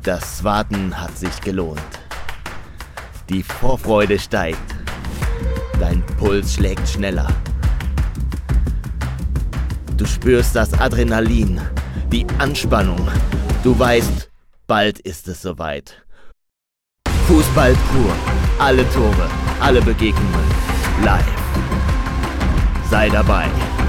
Das Warten hat sich gelohnt. Die Vorfreude steigt. Dein Puls schlägt schneller. Du spürst das Adrenalin, die Anspannung. Du weißt, bald ist es soweit. Fußball pur. Alle Tore, alle Begegnungen. Live. Sei dabei.